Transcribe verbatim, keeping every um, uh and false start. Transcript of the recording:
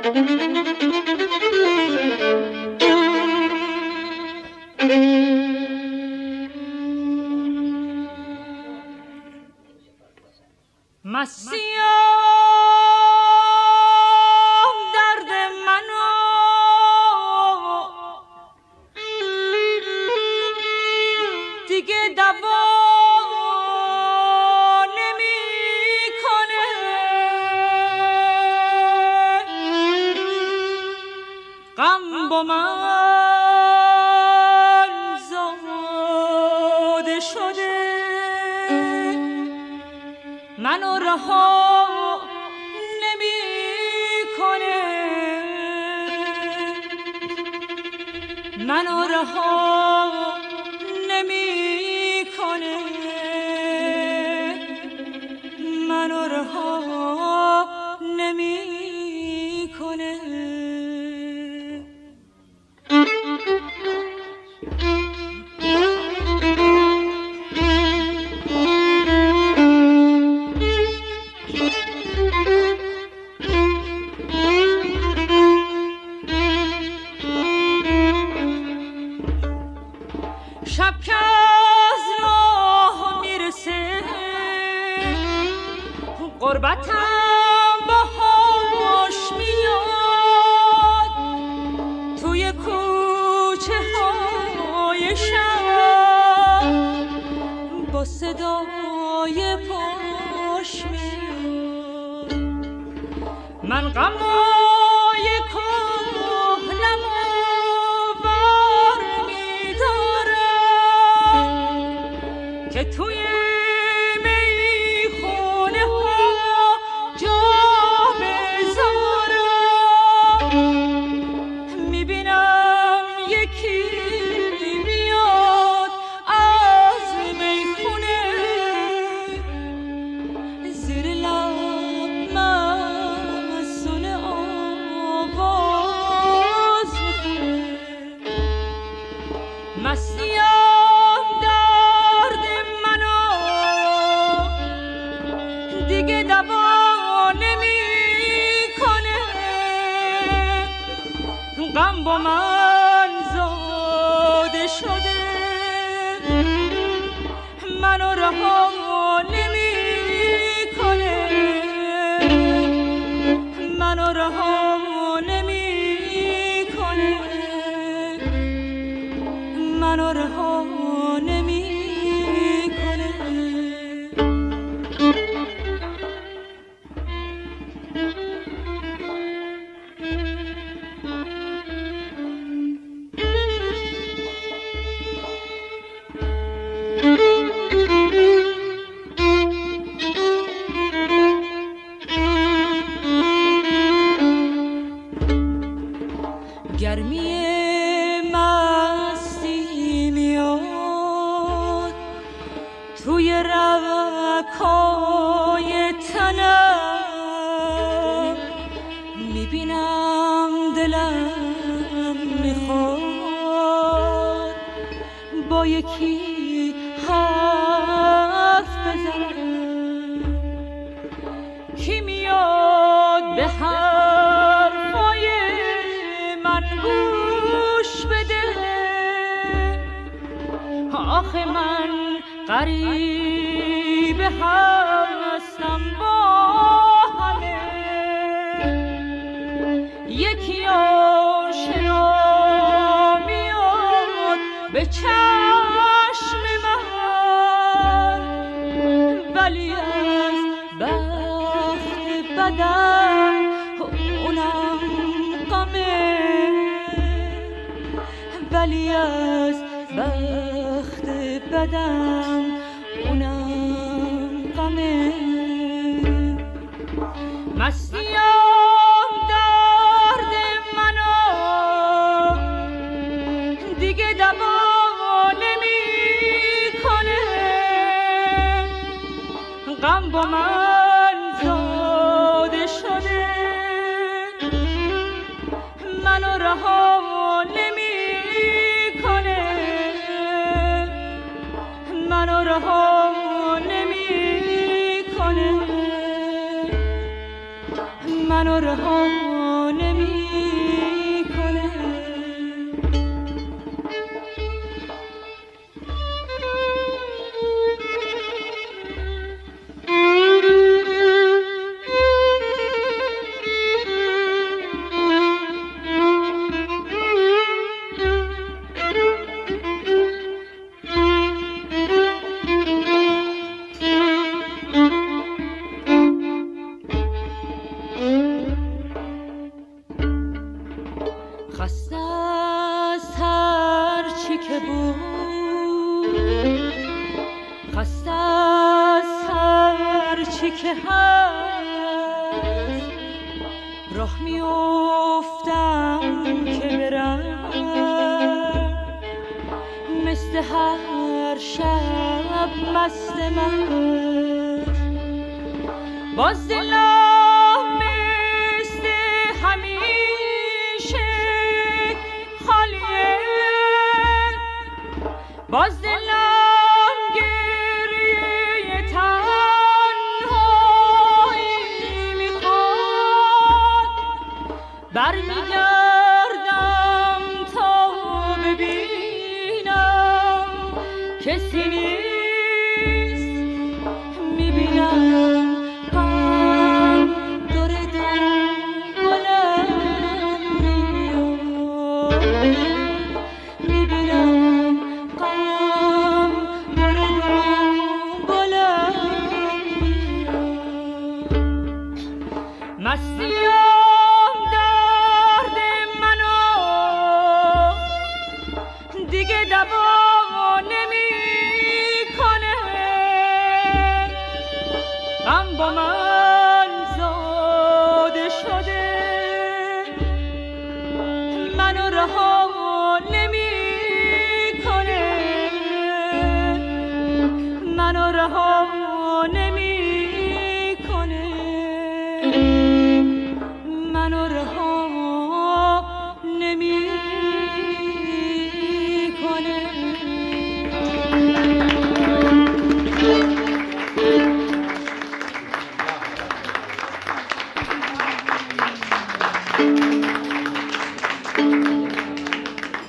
منو رها نمی کنه، منو رها نمی کنه، منو رها نمی کنه. شب که از راه میرسه غربتم باهاش میاد، توی کوچه های شب با صدای پاش میاد. من غمای کهنم که توی میخونه ها جا بذارم، میبینم یکی میاد از میخونه، زیر لب مسئول آواز میخونه. مستیم دیگه دوا نمی کنه، غم با من زاده شده، منو رها نمی کنه، منو رها نمی کنه، منو رها نمی کنه. گرمی مستی میاد توی رگ‌های تنم، میبینم دلم میخواد با یکی حرف بزنم. کی میاد به حرفای من گوش بده؟ آخه من غریب هستم با همه، یکی آشنا میاد به چشم من، ولی از بخت بدم اونم غمه، ولی از بخت بدم اونم غمه. مستیم درد منو دیگه دوا نمی کنه، غم با من زاده شده، منو رها نمی کنه، منو رها نمی کنه، منو رها نمی نمیکنه. خسته از هر چی که بود، خسته از هر چی که هست، راه میافتم که برم مثل هر شب مست من. باز دلم مثل همیشه خالیه، باز دلم گریه تنهایی میخواد. برمیگردم تا ببینم کسی نیست، میبینم غم داره دنبالم میاد، میبینم غم داره دنبالم میاد. مستیم درد منو دیگه دوا نمیکنه، غم با من زاده شده، منو رها نمیکنه، منو رها نمیکنه.